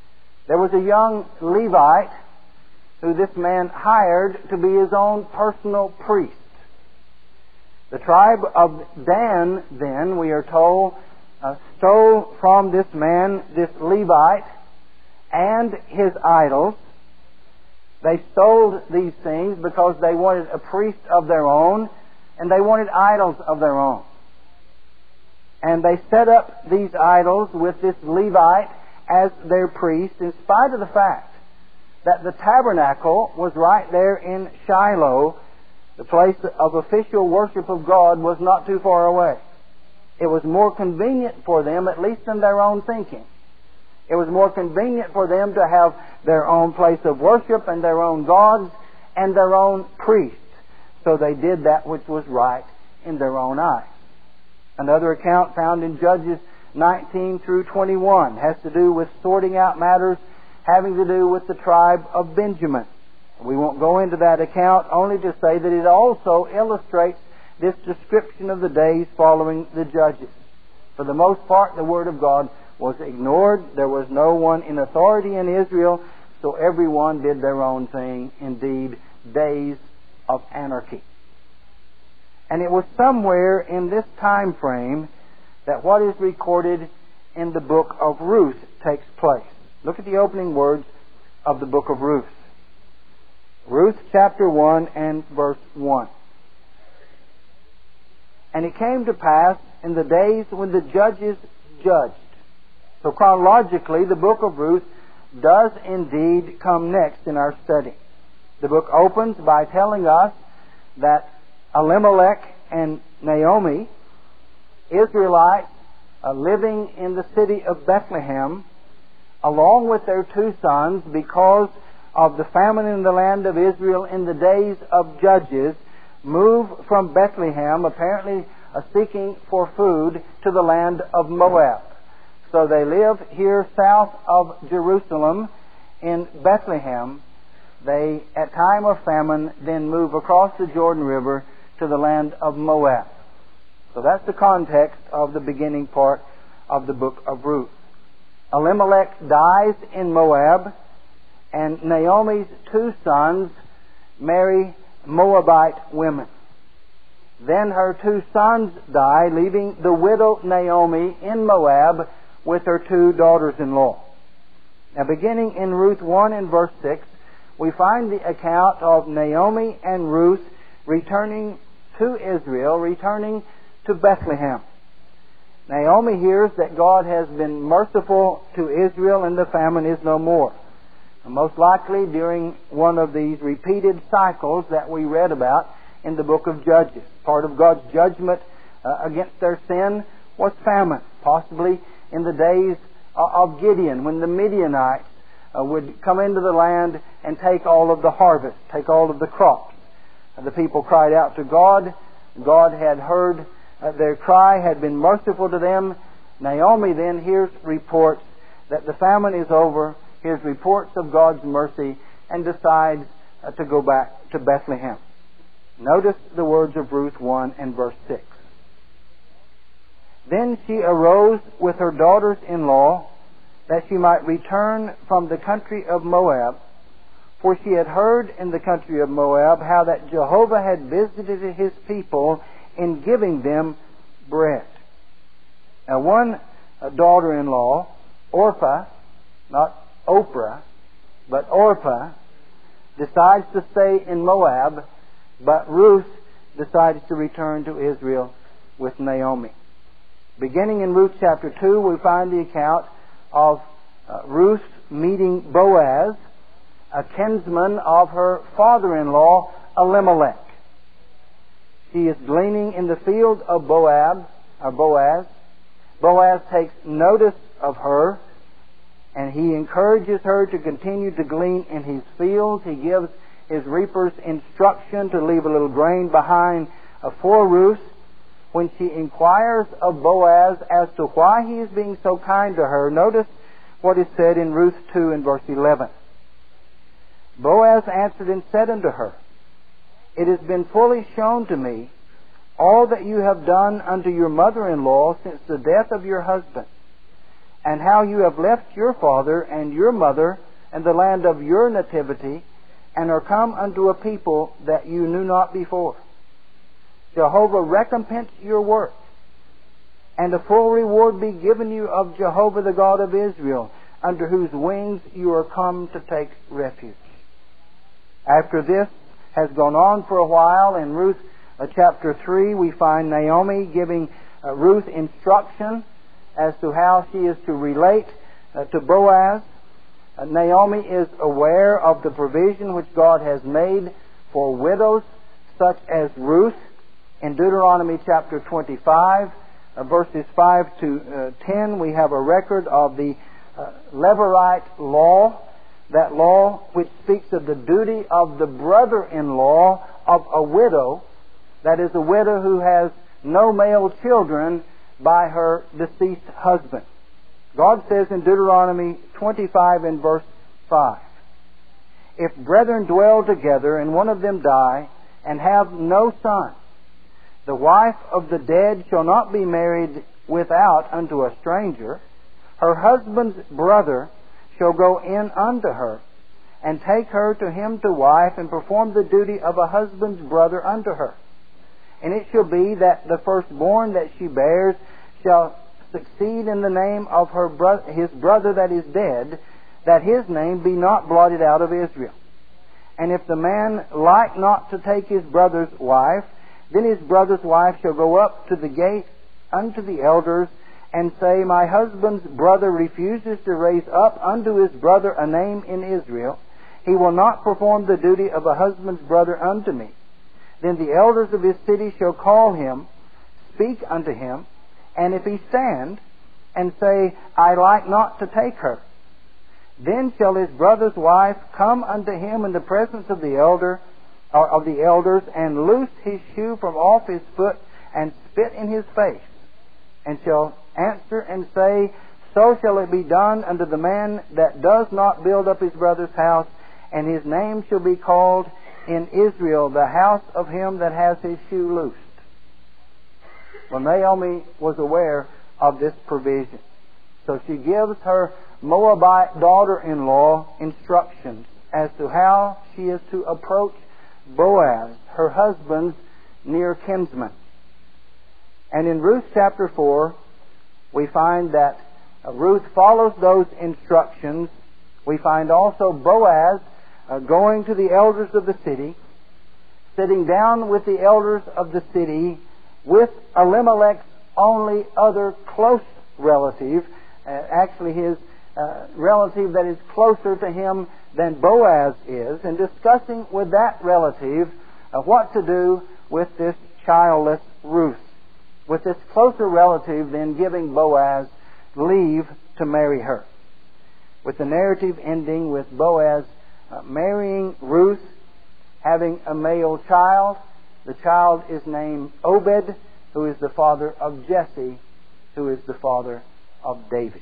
There was a young Levite who this man hired to be his own personal priest. The tribe of Dan, then, we are told, stole from this man, this Levite, and his idols. They stole these things because they wanted a priest of their own, and they wanted idols of their own. And they set up these idols with this Levite as their priest, in spite of the fact that the tabernacle was right there in Shiloh. The place of official worship of God was not too far away. It was more convenient for them, at least in their own thinking. It was more convenient for them to have their own place of worship and their own gods and their own priests. So they did that which was right in their own eyes. Another account found in Judges 19 through 21 has to do with sorting out matters having to do with the tribe of Benjamin. We won't go into that account, only to say that it also illustrates this description of the days following the Judges. For the most part, the Word of God was ignored. There was no one in authority in Israel, so everyone did their own thing. Indeed, days of anarchy. And it was somewhere in this time frame that what is recorded in the book of Ruth takes place. Look at the opening words of the book of Ruth. Ruth chapter 1 and verse 1. And it came to pass in the days when the judges judged. So chronologically, the book of Ruth does indeed come next in our study. The book opens by telling us that Elimelech and Naomi, Israelites living in the city of Bethlehem, along with their two sons, because of the famine in the land of Israel in the days of Judges, move from Bethlehem, apparently seeking for food, to the land of Moab. So they live here south of Jerusalem in Bethlehem. They, at time of famine, then move across the Jordan River to the land of Moab. So that's the context of the beginning part of the book of Ruth. Elimelech dies in Moab, and Naomi's two sons marry Moabite women. Then her two sons die, leaving the widow Naomi in Moab with her two daughters-in-law. Now, beginning in Ruth 1 and verse 6, we find the account of Naomi and Ruth returning to Israel, returning to Bethlehem. Naomi hears that God has been merciful to Israel and the famine is no more. And most likely during one of these repeated cycles that we read about in the book of Judges. Part of God's judgment against their sin was famine, possibly in the days of Gideon, when the Midianites would come into the land and take all of the harvest, take all of the crops. The people cried out to God. God had heard their cry, had been merciful to them. Naomi then hears reports that the famine is over, hears reports of God's mercy, and decides to go back to Bethlehem. Notice the words of Ruth 1 and verse 6. Then she arose with her daughters-in-law that she might return from the country of Moab, for she had heard in the country of Moab how that Jehovah had visited His people in giving them bread. Now, one daughter-in-law, Orpah, not Oprah, but Orpah, decides to stay in Moab, but Ruth decides to return to Israel with Naomi. Beginning in Ruth chapter 2, we find the account of Ruth meeting Boaz, a kinsman of her father-in-law, Elimelech. She is gleaning in the field of Boaz. Boaz takes notice of her, and he encourages her to continue to glean in his fields. He gives his reapers instruction to leave a little grain behind for Ruth. When she inquires of Boaz as to why he is being so kind to her, notice what is said in Ruth 2 and verse 11. Boaz answered and said unto her, It has been fully shown to me all that you have done unto your mother-in-law since the death of your husband, and how you have left your father and your mother and the land of your nativity, and are come unto a people that you knew not before. Jehovah recompense your work, and a full reward be given you of Jehovah the God of Israel, under whose wings you are come to take refuge. After this has gone on for a while, in Ruth chapter 3, we find Naomi giving Ruth instruction as to how she is to relate to Boaz. Naomi is aware of the provision which God has made for widows such as Ruth. In Deuteronomy chapter 25, verses 5 to 10, we have a record of the Levirate law, that law which speaks of the duty of the brother-in-law of a widow, that is, a widow who has no male children by her deceased husband. God says in Deuteronomy 25 and verse 5, "If brethren dwell together, and one of them die, and have no son, the wife of the dead shall not be married without unto a stranger. Her husband's brother shall go in unto her, and take her to him to wife, and perform the duty of a husband's brother unto her. And it shall be that the firstborn that she bears shall succeed in the name of his brother that is dead, that his name be not blotted out of Israel. And if the man like not to take his brother's wife, then his brother's wife shall go up to the gate unto the elders, and say, My husband's brother refuses to raise up unto his brother a name in Israel. He will not perform the duty of a husband's brother unto me. Then the elders of his city shall call him, speak unto him, and if he stand, and say, I like not to take her, then shall his brother's wife come unto him in the presence of the elders, and loose his shoe from off his foot, and spit in his face, and shall answer and say, So shall it be done unto the man that does not build up his brother's house, and his name shall be called in Israel the house of him that has his shoe loosed." Well, Naomi was aware of this provision. So she gives her Moabite daughter-in-law instructions as to how she is to approach Boaz, her husband's near kinsman. And in Ruth chapter 4, we find that Ruth follows those instructions. We find also Boaz going to the elders of the city, sitting down with the elders of the city, with Elimelech's only other close relative, actually his relative that is closer to him than Boaz is, and discussing with that relative what to do with this childless Ruth, with this closer relative then giving Boaz leave to marry her, with the narrative ending with Boaz marrying Ruth, having a male child. The child is named Obed, who is the father of Jesse, who is the father of David.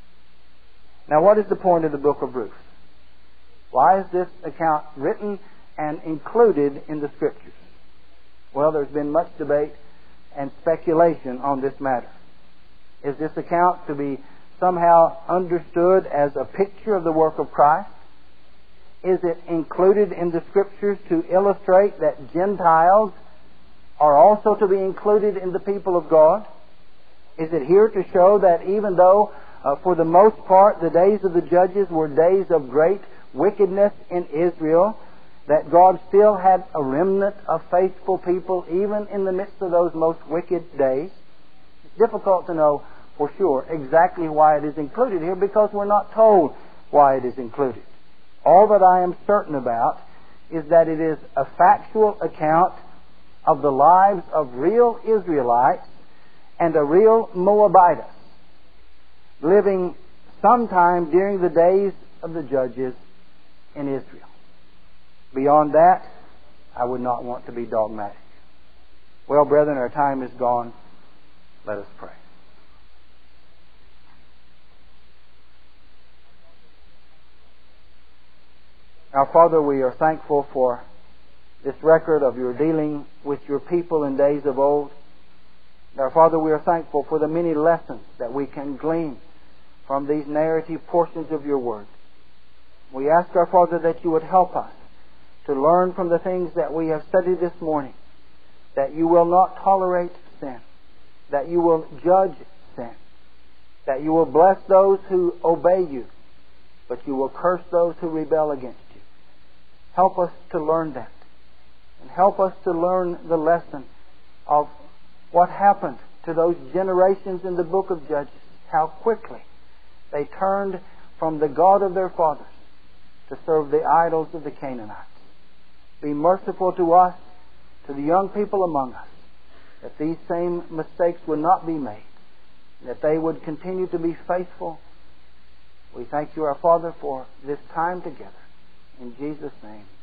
Now, what is the point of the book of Ruth? Why is this account written and included in the Scriptures? Well, there's been much debate and speculation on this matter. Is this account to be somehow understood as a picture of the work of Christ? Is it included in the Scriptures to illustrate that Gentiles are also to be included in the people of God? Is it here to show that even though for the most part the days of the judges were days of great wickedness in Israel, that God still had a remnant of faithful people even in the midst of those most wicked days? It's difficult to know for sure exactly why it is included here, because we're not told why it is included. All that I am certain about is that it is a factual account of the lives of real Israelites and a real Moabitess living sometime during the days of the judges in Israel. Beyond that, I would not want to be dogmatic. Well, brethren, our time is gone. Let us pray. Our Father, we are thankful for this record of your dealing with your people in days of old. Our Father, we are thankful for the many lessons that we can glean from these narrative portions of your Word. We ask, our Father, that you would help us to learn from the things that we have studied this morning, that you will not tolerate sin, that you will judge sin, that you will bless those who obey you, but you will curse those who rebel against you. Help us to learn that, and help us to learn the lesson of what happened to those generations in the book of Judges, how quickly they turned from the God of their fathers to serve the idols of the Canaanites. Be merciful to us, to the young people among us, that these same mistakes would not be made, that they would continue to be faithful. We thank you, our Father, for this time together. In Jesus' name.